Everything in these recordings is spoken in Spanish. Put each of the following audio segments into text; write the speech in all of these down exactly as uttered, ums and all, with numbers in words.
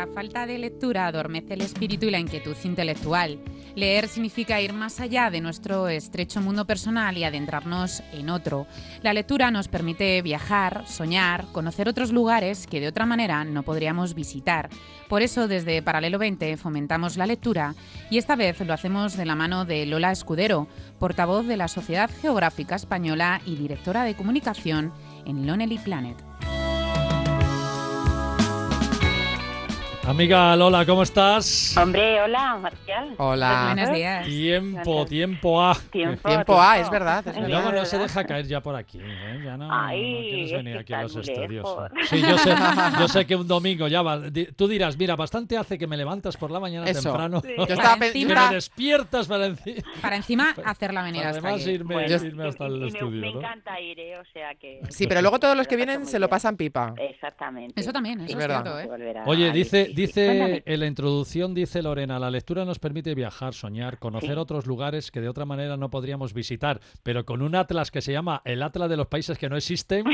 La falta de lectura adormece el espíritu y la inquietud intelectual. Leer significa ir más allá de nuestro estrecho mundo personal y adentrarnos en otro. La lectura nos permite viajar, soñar, conocer otros lugares que de otra manera no podríamos visitar. Por eso, desde Paralelo veinte fomentamos la lectura y esta vez lo hacemos de la mano de Lola Escudero, portavoz de la Sociedad Geográfica Española y directora de comunicación en Lonely Planet. Amiga Lola, ¿cómo estás? Hombre, hola, Marcial. Hola. Buenos días. Tiempo, tiempo A. Tiempo, Tiempo A, es verdad. Es Y verdad. luego no se deja caer ya por aquí, ¿eh? Ya no, Ay, no quieres es venir que aquí a los está muy estudios. lejos. Sí, yo sé, yo sé que un domingo ya va. Di- Tú dirás, mira, bastante hace que me levantas por la mañana Eso. temprano. Sí. Yo estaba Para pe- encima- Que yo estaba- me despiertas para, enci- Para encima hacerla venir para hasta además aquí. irme, Bueno, irme hasta el y me, estudio, me ¿no? encanta ir, ¿eh? O sea que... Sí, pero luego todos los que Me lo paso vienen muy se lo bien. pasan pipa. Exactamente. Eso también, eso Es es, verdad. cierto, Hay que ¿eh? volver a Oye, ir, dice, sí, sí. dice Cuéntame. en la introducción, dice Lorena, la lectura nos permite viajar, soñar, conocer Sí. otros lugares que de otra manera no podríamos visitar, pero con un atlas que se llama el Atlas de los Países que no existen,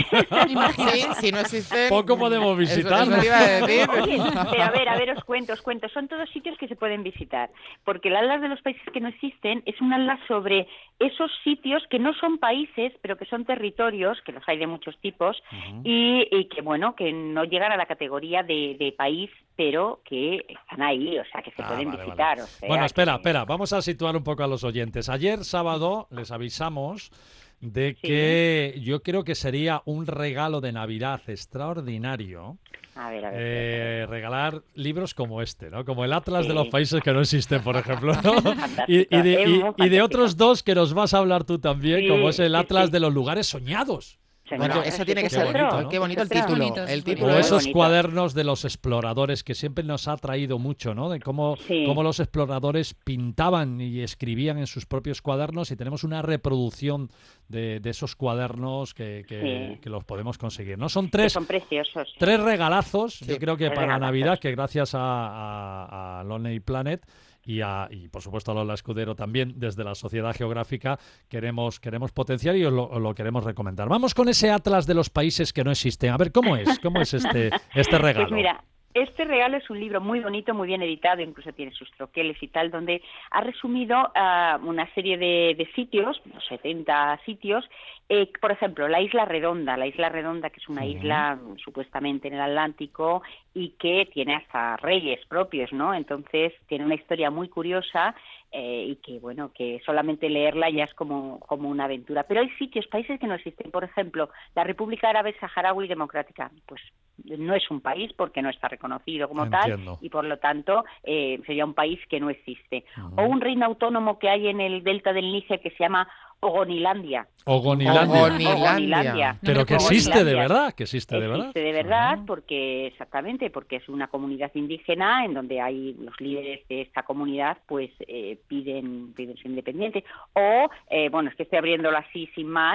Sí, si no existen... poco podemos Eso- visitar. eso te iba a decir. Oye, pero a ver, a ver, os cuento, os cuento. Son todos sitios que se pueden visitar. Porque el Atlas de los Países que no existen es un atlas sobre esos sitios que no son países, pero que son territorios, que los hay de muchos tipos, Ujú. y, y que, bueno, que no llegan a la categoría de, de país, pero que están ahí, o sea, que se Ah, pueden vale, visitar. vale. o sea, Bueno, espera, que- espera, vamos a situar un poco a los oyentes. Ayer sábado les avisamos de que yo creo que sería un regalo de Navidad extraordinario A ver, a ver. eh, regalar libros como este, ¿no? Como el Atlas de Sí. los Países que no existen, por ejemplo, ¿no? Fantástico, y, y de, es y- muy y de fantástico. otros dos que nos vas a hablar tú también, Sí, como es el sí, Atlas sí. de los lugares soñados. Bueno, Señor, eso tiene que Qué ser... bonito, ¿no? Qué bonito el Qué título. bonito, El es título O Muy es- esos bonito. cuadernos de los exploradores que siempre nos ha traído mucho, ¿no? De cómo, Sí. cómo los exploradores pintaban y escribían en sus propios cuadernos y tenemos una reproducción de, de esos cuadernos que, que- Sí. que los podemos conseguir, ¿no? Son que tres, son preciosos. tres regalazos, Sí, yo creo que tres para regalazos. Navidad, que gracias a, a, a Lonely Planet y, a, y por supuesto a Lola Escudero también desde la Sociedad Geográfica queremos, queremos potenciar y os lo, os lo queremos recomendar. Vamos con ese Atlas de los Países que no existen. A ver, ¿cómo es? ¿Cómo es este, este regalo? Pues mira, este regalo es un libro muy bonito, muy bien editado, incluso tiene sus troqueles y tal, donde ha resumido ah, una serie de, de sitios, unos setenta sitios, eh, por ejemplo, la Isla Redonda, la Isla Redonda, que es una Ujú. isla mm, supuestamente en el Atlántico y que tiene hasta reyes propios, ¿no? Entonces tiene una historia muy curiosa eh, y que, bueno, que solamente leerla ya es como, como una aventura. Pero hay sitios, países que no existen. Por ejemplo, la República Árabe Saharaui Democrática, pues no es un país porque no está reconocido como Entiendo. tal y por lo tanto eh, sería un país que no existe. Ujú. O un reino autónomo que hay en el delta del Níger que se llama Ogonilandia. Ogonilandia. Ogonilandia. Pero No me que lo puedo existe de Ogonilandia. verdad, que existe de verdad. Existe de verdad, Ah. porque exactamente, porque es una comunidad indígena en donde hay los líderes de esta comunidad, pues eh, piden, piden ser independientes. O, eh, bueno, es que estoy abriéndolo así sin más,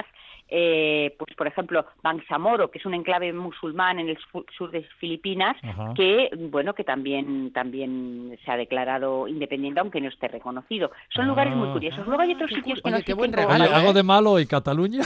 eh, pues por ejemplo, Bangsamoro, que es un enclave musulmán en el su- sur de Filipinas, Ajá. que bueno, que también también se ha declarado independiente, aunque no esté reconocido. Son Ah. lugares muy curiosos. Luego hay otros qué sitios cu- que no oye, qué buen existen como- Oye, regalo, ¿hago ¿eh? de malo y Cataluña?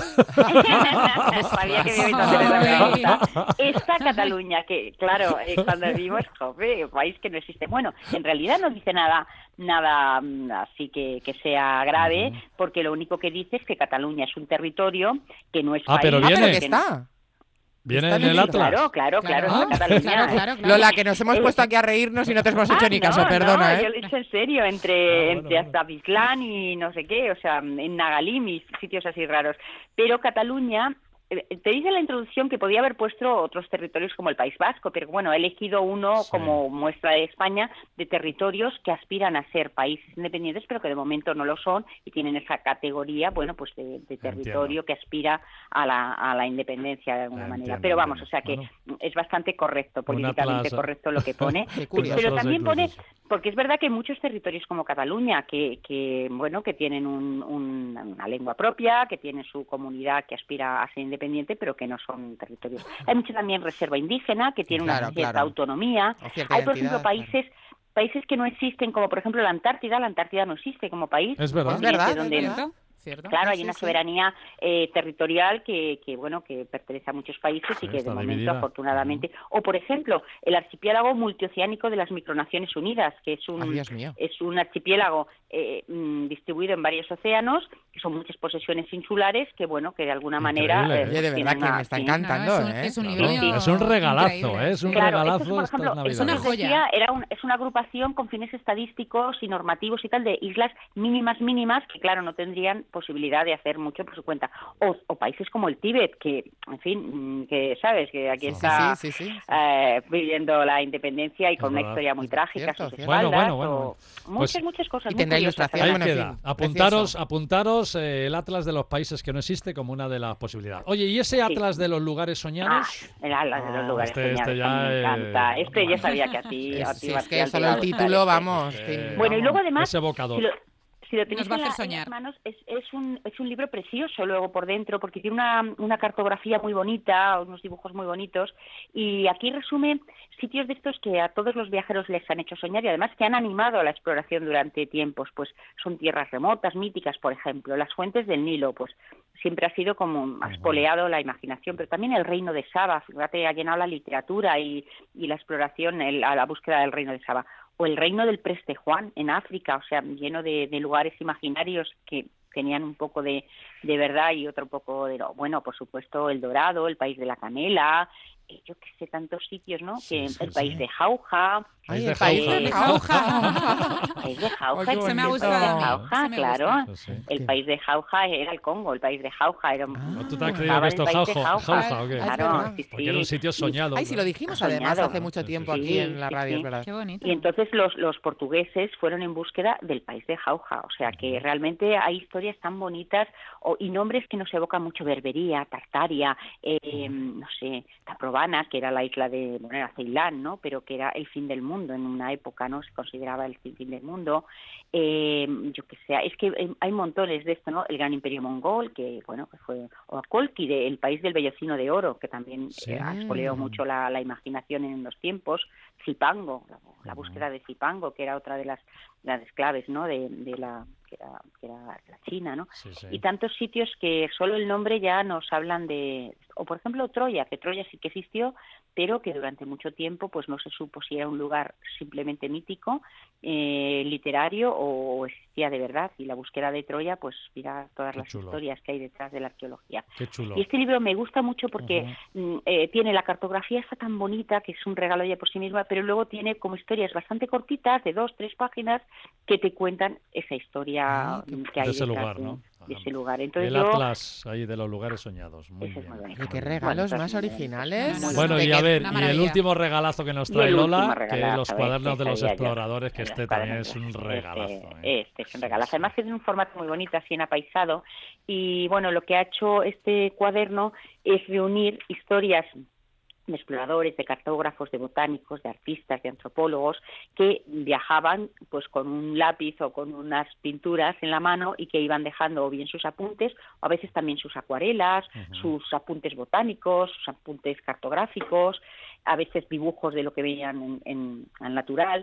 Sabía que me iba a hacer esa pregunta. Esta Cataluña, que claro, eh, cuando vimos, joder, país que no existe. Bueno, en realidad no dice nada nada mm, así que, que sea grave, Ujú. porque lo único que dice es que Cataluña es un territorio que no es Ah, país. pero Ah, pero viene. que está. ¿Viene Está en en el el- Atlas? Claro, claro, claro, Claro. está Cataluña. Claro, claro, claro. Lola, que nos hemos Eh, puesto aquí a reírnos y no te hemos hecho Ah, ni caso, no, perdona, no, ¿eh? yo lo he dicho en serio, entre, Ah, bueno, entre bueno. hasta Bislán y no sé qué, o sea, en Nagalim y sitios así raros. Pero Cataluña, eh, te dice en la introducción que podía haber puesto otros territorios como el País Vasco, pero bueno, he elegido uno Sí. como muestra de España de territorios que aspiran a ser países independientes, pero que de momento no lo son y tienen esa categoría, bueno, pues de, de territorio Entiendo. que aspira a la, a la independencia de alguna Entiendo, manera. Pero vamos, entiendo. o sea que Bueno. es bastante correcto, políticamente atlas, ¿eh? correcto lo que pone. Qué curioso. Pero Atlas también pone, incluso. porque es verdad que hay muchos territorios como Cataluña que, que bueno, que tienen un- un- una lengua propia, que tienen su comunidad que aspira a ser independiente, pero que no son territorios. Hay mucha también reserva indígena que tiene Claro, una cierta claro. autonomía. O cierta Hay, por ejemplo, identidad, países países que no existen, como por ejemplo la Antártida. La Antártida no existe como país. Es verdad. Un continente Es verdad, donde es verdad. ¿Cierto? ¿cierto? Claro, hay Sí, una sí. soberanía eh, territorial que, que, bueno, que pertenece a muchos países Sí, y que de está momento, dividida. afortunadamente... O, por ejemplo, el archipiélago multioceánico de las Micronaciones Unidas, que es un, Ay, Dios mío. es un archipiélago eh, mm, distribuido en varios océanos, que son muchas posesiones insulares, que, bueno, que de alguna Increíble, manera... ¿eh? eh, Oye, de verdad tienen que una- me está sí. encantando, No, no, es un, ¿eh? es un Claro, libro es un regalazo, increíble, ¿eh? Es un sí. Claro, regalazo esto es, por estas ejemplo, navidades. Es una como os decía, joya. era un- es una agrupación con fines estadísticos y normativos y tal de islas mínimas, mínimas, que claro, no tendrían posibilidad de hacer mucho por su cuenta. O, o países como el Tíbet, que, en fin, mm, que sabes, que aquí Sí, sí, está sí, sí, sí, sí. eh, viviendo la independencia y con Es una verdad. historia muy Es trágica cierto, a sus cierto. espaldas. Bueno, bueno, bueno, o muchas, Pues- muchas cosas y muy tendrá curiosas. ilustración, Ahí bueno, en queda. fin, apuntaros, precioso. apuntaros eh, el atlas de los países que no existe como una de las posibilidades. Oye, ¿y ese atlas de los lugares Ah, soñados? el ala de los Ah, lugares este- soñados, este ya también me encanta. es- Este ya sabía que a ti, a Es, ti, si es que Marcial, te solo iba a el gustar título, este. vamos. Este- que- Bueno, y luego vamos. además, Es evocador. si lo, si lo tenéis Nos va a en, la- hacer en las soñar. manos, es, es, un, es un libro precioso luego por dentro, porque tiene una, una cartografía muy bonita, unos dibujos muy bonitos, y aquí resume sitios de estos que a todos los viajeros les han hecho soñar y además que han animado a la exploración durante tiempos, pues son tierras remotas, míticas, por ejemplo, las fuentes del Nilo, pues siempre ha sido como ha espoleado la imaginación, pero también el reino de Saba, fíjate, ha llenado la literatura y, y la exploración, el, a la búsqueda del reino de Saba, o el reino del Preste Juan en África, o sea, lleno de, de lugares imaginarios que tenían un poco de, de verdad y otro poco de lo bueno, por supuesto, el Dorado, el país de la canela, eh, yo qué sé, tantos sitios, ¿no? Sí, que sí, el país sí. de Jauja, Ay, de el país Jauja. de Jauja. el país de Jauja, Ay, qué el Se me ha país gustado de a mí, Jauja, se me claro. Sí, sí. El país de Jauja era el Congo, el país de Jauja era un... Ah. ¿Tú te has estaba creído en que el esto es país de Jauja, Jauja. Jauja o qué? Ah, es Claro, verdad. sí, Porque era un sí. sitio soñado. Ay, si lo dijimos además Soñado. hace mucho Sí, sí, tiempo sí. aquí en Sí, la sí, radio, sí. es verdad. Qué bonito. Y entonces los, los portugueses fueron en búsqueda del país de Jauja, o sea que realmente hay historias tan bonitas o, y nombres que nos evocan mucho: Berbería, Tartaria, eh, no sé, Taprobana, que era la isla de, bueno, era Ceilán, ¿no? Pero que era el fin del mundo en una época, ¿no? Se consideraba el fin del mundo. Eh, yo que sé, es que eh, hay montones de esto, ¿no? El gran imperio mongol, que, bueno, que fue, o Acolquide, el país del vellocino de oro, que también Sí. eh, espoleó mucho la, la imaginación en los tiempos. Zipango, la, la búsqueda de Zipango, que era otra de las grandes claves, ¿no? De, de la que era, que era la China, ¿no? Sí, sí. Y tantos sitios que solo el nombre ya nos hablan de, o por ejemplo Troya, que Troya sí que existió, pero que durante mucho tiempo pues no se supo si era un lugar simplemente mítico, eh, literario, o existía de verdad. Y la búsqueda de Troya, pues mira todas Qué las chulo. historias que hay detrás de la arqueología. Qué chulo. Y este libro me gusta mucho porque mm, eh, tiene la cartografía esta tan bonita, que es un regalo ya por sí misma, pero luego tiene como historias bastante cortitas, de dos, tres páginas, que te cuentan esa historia Ah, qué- mm, que hay de ese detrás lugar, de, ¿no? de ese lugar. Entonces El yo, atlas ahí de los lugares soñados. Muy ese es bien. muy bonito. Oye, qué Muy bien. regalos Bueno, más entonces, originales. no, no, Bueno, De y a que- ver, una y el maravilla. último regalazo que nos Y trae el Lola, último que regalazo, los este cuadernos de los sabía yo. exploradores, que Los este también es cuadernos, un este- regalazo. ¿eh? Este es un Sí, regalazo. sí. Además tiene un formato muy bonito, así en apaisado. Y bueno, lo que ha hecho este cuaderno es reunir historias de exploradores, de cartógrafos, de botánicos, de artistas, de antropólogos, que viajaban pues con un lápiz o con unas pinturas en la mano y que iban dejando o bien sus apuntes, o a veces también sus acuarelas, Ujú. sus apuntes botánicos, sus apuntes cartográficos, a veces dibujos de lo que veían en, en, en natural.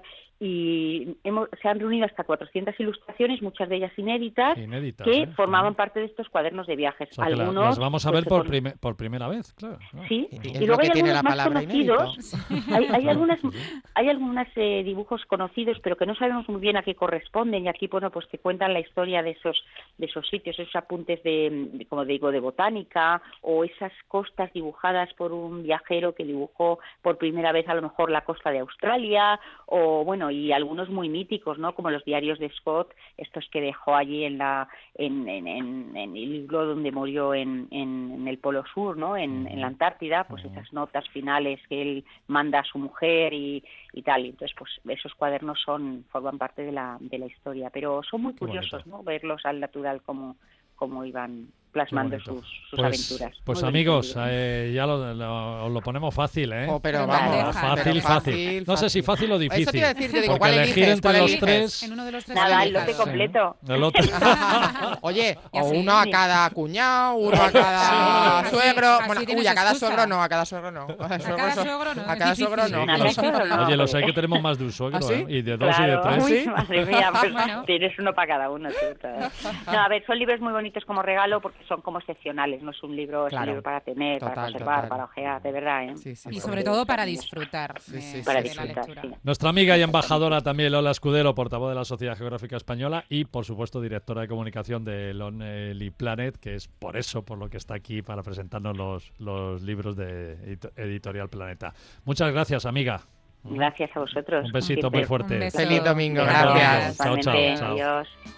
Y hemos, se han reunido hasta cuatrocientas ilustraciones, muchas de ellas inéditas, Inéditas, que ¿eh? formaban Ujú. parte de estos cuadernos de viajes. O sea, que la- Algunos las vamos a pues, ver se por, pon- prime- por primera vez, claro. claro. Sí, Y y, es lo luego que hay tiene algunos la más palabra conocidos. inédito. Hay, hay Claro, algunas, sí, sí. hay algunos eh, dibujos conocidos, pero que no sabemos muy bien a qué corresponden. Y aquí, bueno, pues te cuentan la historia de esos, de esos sitios, esos apuntes de, de, como digo, de botánica, o esas costas dibujadas por un viajero que dibujó por primera vez a lo mejor la costa de Australia, o bueno, y algunos muy míticos, ¿no? Como los diarios de Scott, estos que dejó allí en la, en, en, en, en el libro donde murió en, en, en el Polo Sur, ¿no? En, en la Antártida, pues Ujú. esas notas finales que él manda a su mujer y, y tal. Y entonces, pues esos cuadernos son, forman parte de la, de la historia, pero son muy Qué curiosos, bonito. ¿no? Verlos al natural como, como iban plasmando bonito. sus, sus Pues, aventuras. pues Muy amigos, bonito. eh, ya lo, lo, os lo ponemos fácil, ¿eh? Oh, pero Pero vamos, bandeja. fácil, pero fácil, No sé si fácil o difícil. Eso te iba a decir, yo digo, porque ¿cuál elegir eliges? entre ¿Cuál los eliges? tres... En uno de los tres Nada, el eliges. lote completo. El otro. Oye, Y o así, uno a sí. cada cuñado, uno a cada Sí, suegro. así Bueno, tienes uy, a cada excusa. suegro no, a cada suegro no. A cada cada so- suegro no, A es cada difícil. suegro no. Sí, Nada, los- suegro no. Oye, los hay que tenemos más de un suegro, ¿Ah, sí? ¿eh? Y de dos Claro. y de tres. Uy, ¿Sí? madre mía, pues Bueno. tienes uno para cada uno. Tú, no, a ver, son libros muy bonitos como regalo porque son como excepcionales, no es un libro, es Claro. un libro para tener, para Total, conservar, total. para ojear, de verdad, ¿eh? Sí, sí, Y sí. sobre todo para disfrutar Sí, de, sí, sí. Para de la disfrutar, lectura. sí. Nuestra amiga y embajadora también, Lola Escudero, portavoz de la Sociedad Geográfica Española y, por supuesto, directora de comunicación de Lonely Planet, que es por eso, por lo que está aquí para presentarnos los, los libros de edito- Editorial Planeta. Muchas gracias, amiga. Gracias a vosotros. Un besito Siempre. muy fuerte. Un beso. Feliz domingo, Venga, gracias. Chao, chao, igualmente, chao. adiós.